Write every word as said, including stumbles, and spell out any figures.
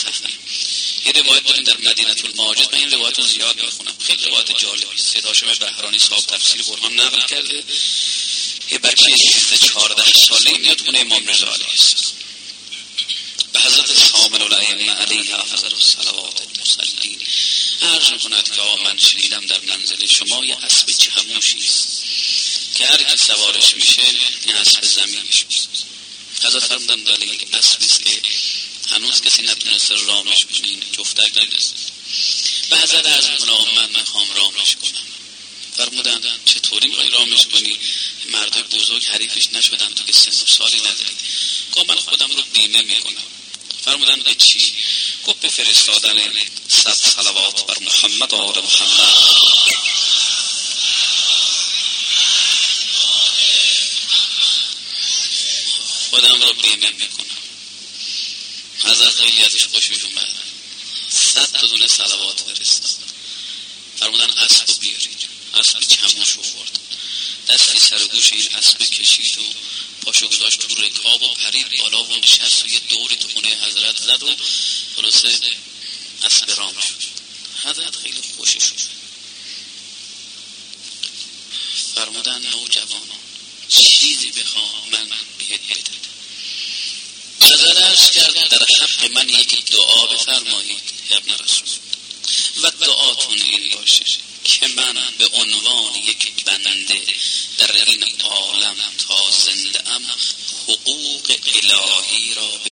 بفهمیم. یه روایت داریم در مدینه الماجد، من این روایت رو زیاد میخونم، خیلی روایت جالبی است. سید هاشم بهرانی صاحب تفسیر قرآن نقل کرده. یه بچه سیزده چهارده ساله میاد خونه امام رضا علیه السلام، به حضرت سامر الائمه علیه افضل الصلوات المصلین عرض میکند که آقا من شنیدم در منزل شما یه اسب چموشی است که هر کی سوارش میشه این اسب زمینش میشه. حضرت فرمودن ولی اسبی است که هنوز کسی نتونسته رامش کنه، جفتک ندسته. به حضرت عرض میکنه آقا من میخوام رامش کنم. فرمودن چطوری میخوای رامش کنی؟ مردای بزرگ حریفش نشدن تو که سن و سالی نداری. گفت من خودم رو بیمه میکنم. فرمودن به چی؟ گفت به فرستادن صد صلوات بر محمد و آل محمد. خودم رو بیمه میکنم. حضرت خیلی ازش خوشش اومد، صد تا دونه صلوات فرستاد. فرمودن اسب رو بیارید. اسب چموش رو برد، دستی سر گوش این اسب کشید و پاشو گذاشت تو رکاب و پرید بالا و نشست و یه دوری تو خونه حضرت زد و خلاصه اسب رام شد. حضرت خیلی خوشش شد. فرمودن نوجوانان چیزی بخواه من بهت بدم. حضرت عرض کرد در حق من یک دعا بفرمایید ابن رسول و دعاتون این باشه که من به عنوان یک بنده در این عالم تا زنده ام حقوق الهی را